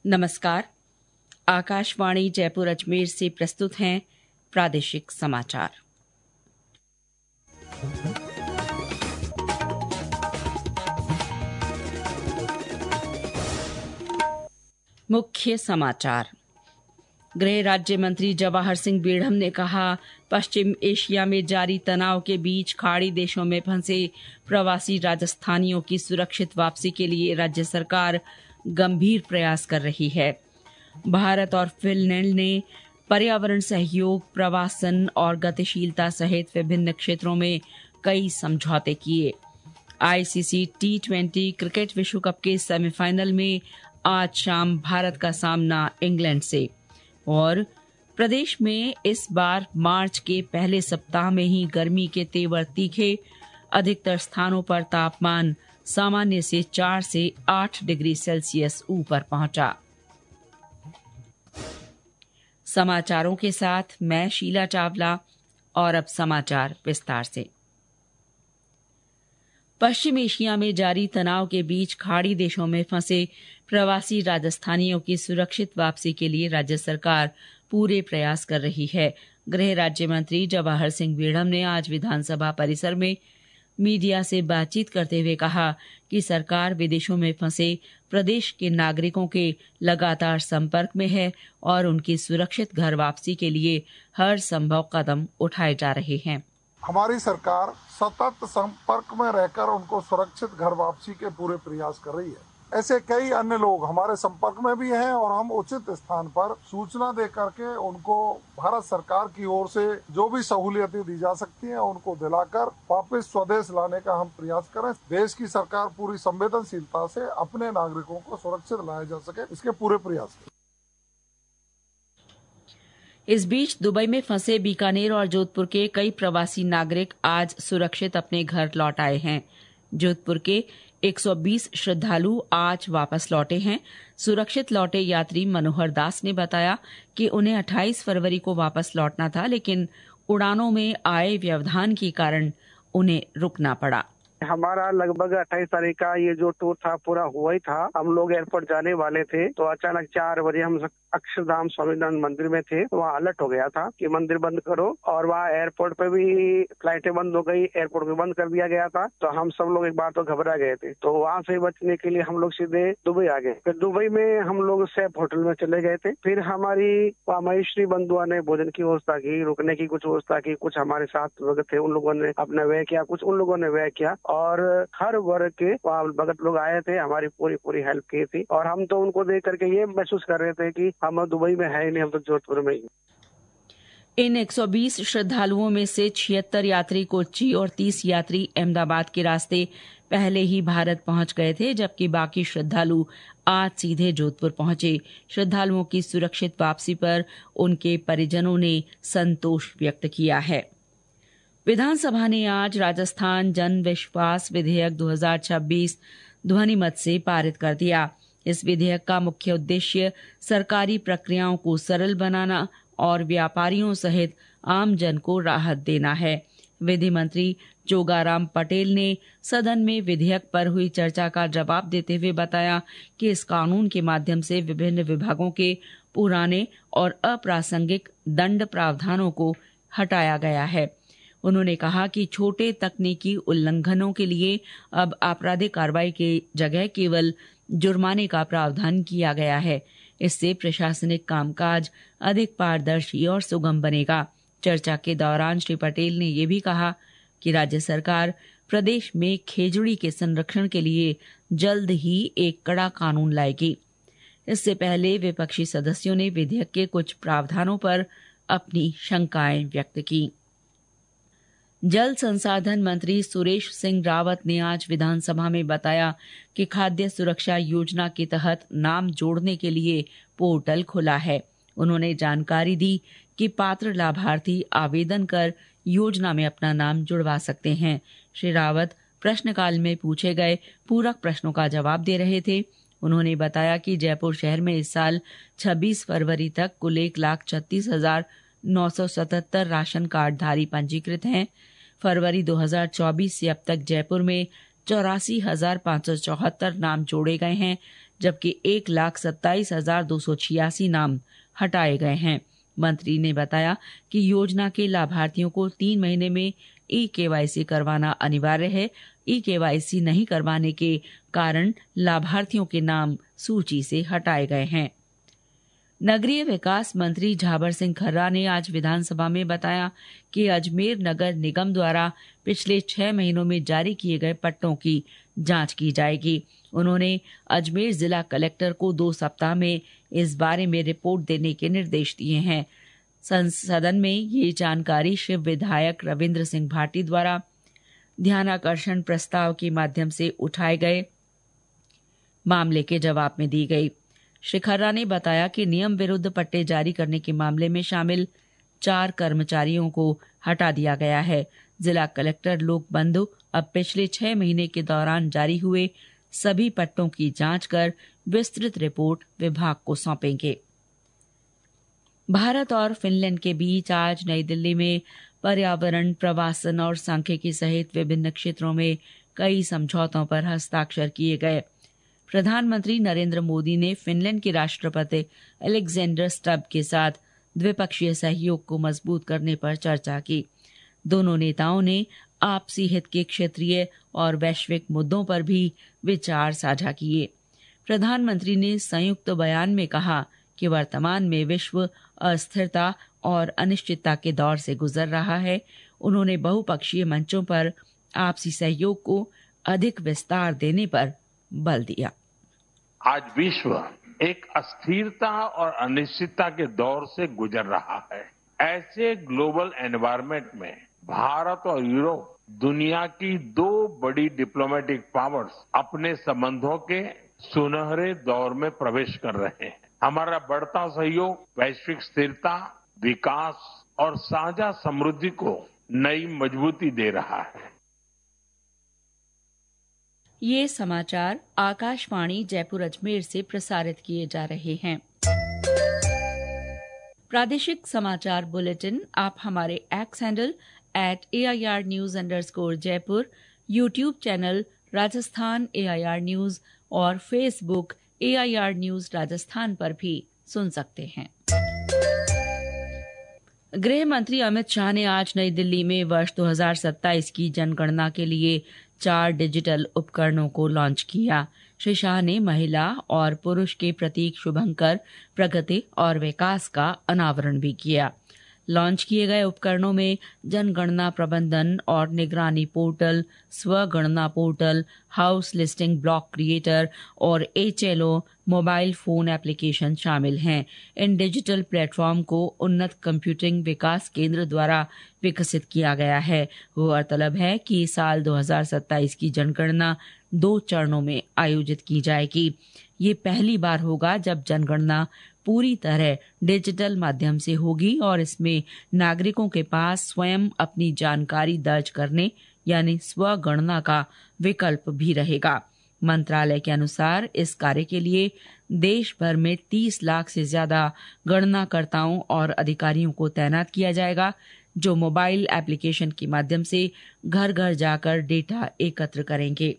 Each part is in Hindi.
नमस्कार। आकाशवाणी जयपुर अजमेर से प्रस्तुत हैं प्रादेशिक समाचार। मुख्य समाचार। गृह राज्य मंत्री जवाहर सिंह बेढ़म ने कहा, पश्चिम एशिया में जारी तनाव के बीच खाड़ी देशों में फंसे प्रवासी राजस्थानियों की सुरक्षित वापसी के लिए राज्य सरकार गंभीर प्रयास कर रही है। भारत और फिनलैंड ने पर्यावरण सहयोग, प्रवासन और गतिशीलता सहित विभिन्न क्षेत्रों में कई समझौते किए। आईसीसी T20 क्रिकेट विश्व कप के सेमीफाइनल में आज शाम भारत का सामना इंग्लैंड से। और प्रदेश में इस बार मार्च के पहले सप्ताह में ही गर्मी के तेवर तीखे, अधिकतर स्थानों पर तापमान सामान्य से 4 से 8 डिग्री सेल्सियस ऊपर पहुंचा। समाचारों के साथ मैं शीला चावला और अब समाचार विस्तार से। पश्चिम एशिया में जारी तनाव के बीच खाड़ी देशों में फंसे प्रवासी राजस्थानियों की सुरक्षित वापसी के लिए राज्य सरकार पूरे प्रयास कर रही है। गृह राज्य मंत्री जवाहर सिंह बेढ़म ने आज विधानसभा परिसर में मीडिया से बातचीत करते हुए कहा कि सरकार विदेशों में फंसे प्रदेश के नागरिकों के लगातार संपर्क में है और उनकी सुरक्षित घर वापसी के लिए हर संभव कदम उठाए जा रहे हैं। हमारी सरकार सतत संपर्क में रहकर उनको सुरक्षित घर वापसी के पूरे प्रयास कर रही है। ऐसे कई अन्य लोग हमारे संपर्क में भी हैं और हम उचित स्थान पर सूचना दे करके उनको भारत सरकार की ओर से जो भी सहूलियतें दी जा सकती हैं उनको दिलाकर वापस स्वदेश लाने का हम प्रयास करें। देश की सरकार पूरी संवेदनशीलता से अपने नागरिकों को सुरक्षित लाया जा सके, इसके पूरे प्रयास करें। इस बीच दुबई में फंसे बीकानेर और जोधपुर के कई प्रवासी नागरिक आज सुरक्षित अपने घर लौट आए हैं। जोधपुर के 120 श्रद्धालु आज वापस लौटे हैं। सुरक्षित लौटे यात्री मनोहर दास ने बताया कि उन्हें 28 फरवरी को वापस लौटना था, लेकिन उड़ानों में आए व्यवधान के कारण उन्हें रुकना पड़ा। हमारा लगभग 28 तारीख का ये जो टूर था पूरा हुआ ही था। हम लोग एयरपोर्ट जाने वाले थे तो अचानक 4 बजे हम अक्षरधाम स्वामीनारायण मंदिर में थे तो वहाँ अलर्ट हो गया था कि मंदिर बंद करो, और वहाँ एयरपोर्ट पे भी फ्लाइटें बंद हो गई, एयरपोर्ट भी बंद कर दिया गया था। तो हम सब लोग एक बार तो घबरा गए थे। तो वहाँ से बचने के लिए हम लोग सीधे दुबई आ गए। फिर दुबई में हम लोग सैफ होटल में चले गए थे। फिर हमारी महेश्वरी बंधुआ ने भोजन की व्यवस्था की, रुकने की कुछ व्यवस्था की। कुछ हमारे साथ लोग थे, उन लोगों ने अपना व्यय किया, कुछ उन लोगों ने व्यय किया, और हर वर्ग के भगत लोग आए थे, हमारी पूरी हेल्प की थी। और हम तो उनको देख करके ये महसूस कर रहे थे कि हम दुबई में है ही नहीं, हम तो जोधपुर में ही। इन 120 श्रद्धालुओं में से 76 यात्री कोच्चि और 30 यात्री अहमदाबाद के रास्ते पहले ही भारत पहुंच गए थे, जबकि बाकी श्रद्धालु आज सीधे जोधपुर पहुंचे। श्रद्धालुओं की सुरक्षित वापसी पर उनके परिजनों ने संतोष व्यक्त किया है। विधानसभा ने आज राजस्थान जन विश्वास विधेयक 2026 ध्वनिमत से पारित कर दिया। इस विधेयक का मुख्य उद्देश्य सरकारी प्रक्रियाओं को सरल बनाना और व्यापारियों सहित आम जन को राहत देना है। विधि मंत्री जोगाराम पटेल ने सदन में विधेयक पर हुई चर्चा का जवाब देते हुए बताया कि इस कानून के माध्यम से विभिन्न विभागों के पुराने और अप्रासंगिक दंड प्रावधानों को हटाया गया है। उन्होंने कहा कि छोटे तकनीकी उल्लंघनों के लिए अब आपराधिक कार्रवाई की जगह केवल जुर्माने का प्रावधान किया गया है। इससे प्रशासनिक कामकाज अधिक पारदर्शी और सुगम बनेगा। चर्चा के दौरान श्री पटेल ने ये भी कहा कि राज्य सरकार प्रदेश में खेजड़ी के संरक्षण के लिए जल्द ही एक कड़ा कानून लाएगी। इससे पहले विपक्षी सदस्यों ने विधेयक के कुछ प्रावधानों पर अपनी शंकाएं व्यक्त की। जल संसाधन मंत्री सुरेश सिंह रावत ने आज विधानसभा में बताया कि खाद्य सुरक्षा योजना के तहत नाम जोड़ने के लिए पोर्टल खुला है। उन्होंने जानकारी दी कि पात्र लाभार्थी आवेदन कर योजना में अपना नाम जुड़वा सकते हैं। श्री रावत प्रश्नकाल में पूछे गए पूरक प्रश्नों का जवाब दे रहे थे। उन्होंने बताया कि जयपुर शहर में इस साल 26 फरवरी तक कुल 1,36,977 राशन कार्डधारी पंजीकृत हैं। फरवरी 2024 से अब तक जयपुर में 84,574 नाम जोड़े गए हैं, जबकि 1,27,286 नाम हटाए गए हैं। मंत्री ने बताया कि योजना के लाभार्थियों को 3 महीने में ई-केवाईसी करवाना अनिवार्य है। ई-केवाईसी नहीं करवाने के कारण लाभार्थियों के नाम सूची से हटाए गए हैं। नगरीय विकास मंत्री झाबर सिंह खर्रा ने आज विधानसभा में बताया कि अजमेर नगर निगम द्वारा पिछले 6 महीनों में जारी किए गए पट्टों की जांच की जाएगी। उन्होंने अजमेर जिला कलेक्टर को 2 सप्ताह में इस बारे में रिपोर्ट देने के निर्देश दिए हैं। सदन में ये जानकारी शिव विधायक रविन्द्र सिंह भाटी द्वारा ध्यानाकर्षण प्रस्ताव के माध्यम से उठाए गए मामले के जवाब में दी गई। श्री खर्रा ने बताया कि नियम विरुद्ध पट्टे जारी करने के मामले में शामिल 4 कर्मचारियों को हटा दिया गया है। जिला कलेक्टर लोक बंधु अब पिछले 6 महीने के दौरान जारी हुए सभी पट्टों की जांच कर विस्तृत रिपोर्ट विभाग को सौंपेंगे। भारत और फिनलैंड के बीच आज नई दिल्ली में पर्यावरण, प्रवासन और सांख्यिकी सहित विभिन्न क्षेत्रों में कई समझौतों पर हस्ताक्षर किए गए। प्रधानमंत्री नरेंद्र मोदी ने फिनलैंड के राष्ट्रपति अलेक्जेंडर स्टब के साथ द्विपक्षीय सहयोग को मजबूत करने पर चर्चा की। दोनों नेताओं ने आपसी हित के क्षेत्रीय और वैश्विक मुद्दों पर भी विचार साझा किए। प्रधानमंत्री ने संयुक्त बयान में कहा कि वर्तमान में विश्व अस्थिरता और अनिश्चितता के दौर से गुजर रहा है। उन्होंने बहुपक्षीय मंचों पर आपसी सहयोग को अधिक विस्तार देने पर बल दिया। आज विश्व एक अस्थिरता और अनिश्चितता के दौर से गुजर रहा है। ऐसे ग्लोबल एनवायरनमेंट में भारत और यूरोप दुनिया की 2 बड़ी डिप्लोमेटिक पावर्स अपने संबंधों के सुनहरे दौर में प्रवेश कर रहे हैं। हमारा बढ़ता सहयोग वैश्विक स्थिरता, विकास और साझा समृद्धि को नई मजबूती दे रहा है। ये समाचार आकाशवाणी जयपुर अजमेर से प्रसारित किए जा रहे हैं। प्रादेशिक समाचार बुलेटिन आप हमारे X handle @AIR_News_Jaipur, YouTube channel Rajasthan AIR news और फेसबुक AIR न्यूज राजस्थान पर भी सुन सकते हैं। गृह मंत्री अमित शाह ने आज नई दिल्ली में वर्ष 2027 की जनगणना के लिए 4 डिजिटल उपकरणों को लॉन्च किया। श्री शाह ने महिला और पुरुष के प्रतीक शुभंकर, प्रगति और विकास का अनावरण भी किया। लॉन्च किए गए उपकरणों में जनगणना प्रबंधन और निगरानी पोर्टल, स्वगणना portal, house listing block creator और HLO मोबाइल फोन एप्लीकेशन शामिल हैं। इन डिजिटल प्लेटफॉर्म को उन्नत कंप्यूटिंग विकास केंद्र द्वारा विकसित किया गया है। गौरतलब है कि साल 2027 की जनगणना 2 चरणों में आयोजित की जाएगी। ये पहली बार होगा जब जनगणना पूरी तरह डिजिटल माध्यम से होगी और इसमें नागरिकों के पास स्वयं अपनी जानकारी दर्ज करने यानी स्वगणना का विकल्प भी रहेगा। मंत्रालय के अनुसार इस कार्य के लिए देश भर में 30 लाख से ज्यादा गणनाकर्ताओं और अधिकारियों को तैनात किया जाएगा, जो मोबाइल एप्लीकेशन के माध्यम से घर घर जाकर डेटा एकत्र करेंगे।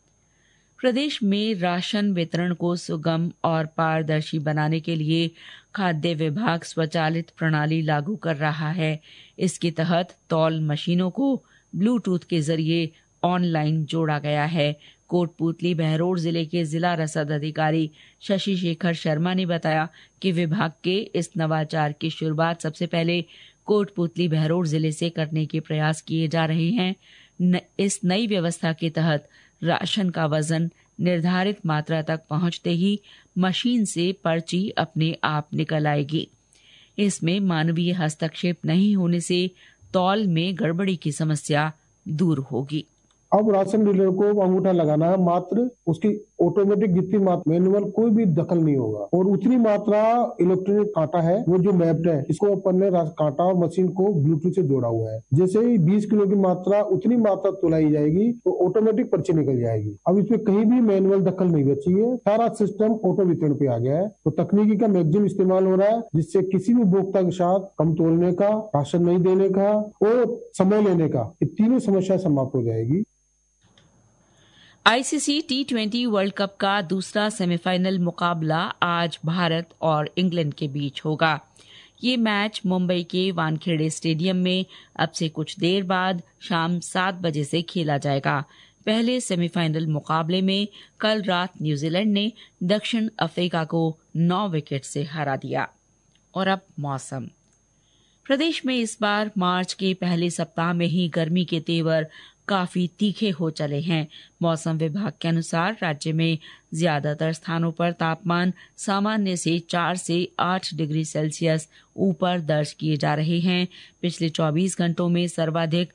प्रदेश में राशन वितरण को सुगम और पारदर्शी बनाने के लिए खाद्य विभाग स्वचालित प्रणाली लागू कर रहा है। इसके तहत तौल मशीनों को ब्लूटूथ के जरिए ऑनलाइन जोड़ा गया है। कोटपूतली बहरोड जिले के जिला रसद अधिकारी शशि शेखर शर्मा ने बताया कि विभाग के इस नवाचार की शुरुआत सबसे पहले कोटपूतली बहरोड जिले से करने के प्रयास किए जा रहे हैं। इस नई व्यवस्था के तहत राशन का वजन निर्धारित मात्रा तक पहुंचते ही मशीन से पर्ची अपने आप निकल आएगी। इसमें मानवीय हस्तक्षेप नहीं होने से तौल में गड़बड़ी की समस्या दूर होगी। अब राशन डीलर को अंगूठा लगाना है, मात्र उसकी ऑटोमेटिक जितनी मात्रा मैनुअल कोई भी दखल नहीं होगा और उतनी मात्रा इलेक्ट्रॉनिक कांटा है वो जो मैप्ड है, इसको अपन ने कांटा और मशीन को ब्लूटूथ से जोड़ा हुआ है। जैसे ही 20 किलो की मात्रा उतनी मात्रा तुलाई जाएगी तो ऑटोमेटिक पर्ची निकल जाएगी। अब इसमें कहीं भी मैनुअल दखल नहीं बची है, सारा सिस्टम ऑटो वितरण पे आ गया है। तो तकनीकी का मैक्सिमम इस्तेमाल हो रहा है, जिससे किसी भी उपभोक्ता के साथ कम तोलने का, राशन नहीं देने का और समय लेने का, ये तीनों समस्या समाप्त हो जाएगी। आईसीसी T20 वर्ल्ड कप का दूसरा सेमीफाइनल मुकाबला आज भारत और इंग्लैंड के बीच होगा। ये मैच मुंबई के वानखेड़े स्टेडियम में अब से कुछ देर बाद शाम 7 बजे से खेला जाएगा। पहले सेमीफाइनल मुकाबले में कल रात न्यूजीलैंड ने दक्षिण अफ्रीका को 9 विकेट से हरा दिया। और अब मौसम। प्रदेश में इस बार मार्च के पहले सप्ताह में ही गर्मी के तेवर काफी तीखे हो चले हैं। मौसम विभाग के अनुसार राज्य में ज्यादातर स्थानों पर तापमान सामान्य से 4 से 8 डिग्री सेल्सियस ऊपर दर्ज किए जा रहे हैं। पिछले 24 घंटों में सर्वाधिक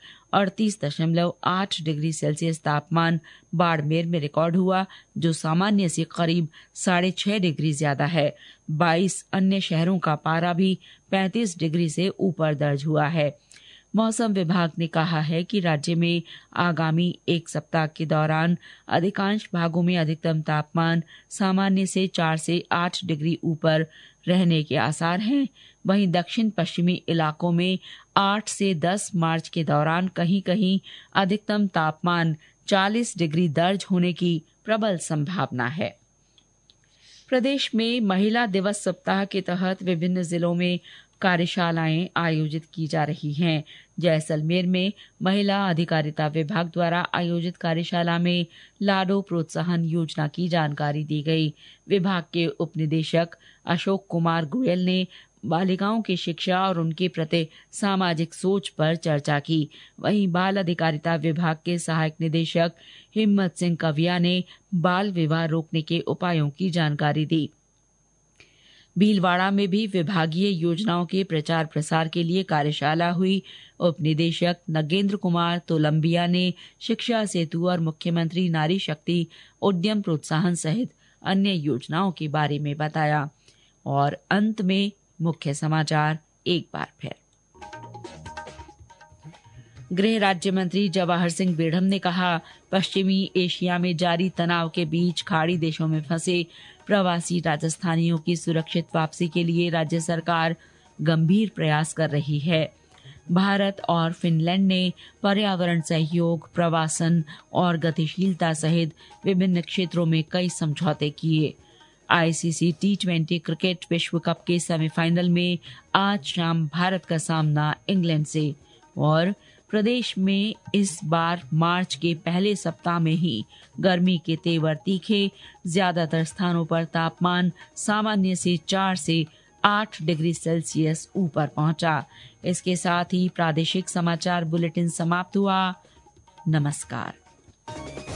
38.8 डिग्री सेल्सियस तापमान बाड़मेर में रिकॉर्ड हुआ, जो सामान्य से करीब 6.5 डिग्री ज्यादा है। 22 अन्य शहरों का पारा भी 35 डिग्री से ऊपर दर्ज हुआ है। मौसम विभाग ने कहा है कि राज्य में आगामी एक सप्ताह के दौरान अधिकांश भागों में अधिकतम तापमान सामान्य से 4 से 8 डिग्री ऊपर रहने के आसार हैं। वहीं दक्षिण पश्चिमी इलाकों में 8 से 10 मार्च के दौरान कहीं कहीं अधिकतम तापमान 40 डिग्री दर्ज होने की प्रबल संभावना है। प्रदेश में महिला दिवस सप्ताह के तहत विभिन्न जिलों में कार्यशालाएं आयोजित की जा रही हैं। जैसलमेर में महिला अधिकारिता विभाग द्वारा आयोजित कार्यशाला में लाडो प्रोत्साहन योजना की जानकारी दी गई। विभाग के उपनिदेशक अशोक कुमार गोयल ने बालिकाओं की शिक्षा और उनके प्रति सामाजिक सोच पर चर्चा की। वहीं बाल अधिकारिता विभाग के सहायक निदेशक हिम्मत सिंह कविया ने बाल विवाह रोकने के उपायों की जानकारी दी। भीलवाड़ा में भी विभागीय योजनाओं के प्रचार प्रसार के लिए कार्यशाला हुई। उपनिदेशक नगेंद्र कुमार तोलंबिया ने शिक्षा सेतु और मुख्यमंत्री नारी शक्ति उद्यम प्रोत्साहन सहित अन्य योजनाओं के बारे में बताया। और अंत में मुख्य समाचार एक बार फिर। गृह राज्य मंत्री जवाहर सिंह बेढ़म ने कहा, पश्चिमी एशिया में जारी तनाव के बीच खाड़ी देशों में फंसे प्रवासी राजस्थानियों की सुरक्षित वापसी के लिए राज्य सरकार गंभीर प्रयास कर रही है। भारत और फिनलैंड ने पर्यावरण सहयोग, प्रवासन और गतिशीलता सहित विभिन्न क्षेत्रों में कई समझौते किए। आईसीसी T20 क्रिकेट विश्व कप के सेमीफाइनल में आज शाम भारत का सामना इंग्लैंड से। और प्रदेश में इस बार मार्च के पहले सप्ताह में ही गर्मी के तेवर तीखे, ज्यादातर स्थानों पर तापमान सामान्य से 4 से 8 डिग्री सेल्सियस ऊपर पहुंचा। इसके साथ ही प्रादेशिक समाचार बुलेटिन समाप्त हुआ। नमस्कार।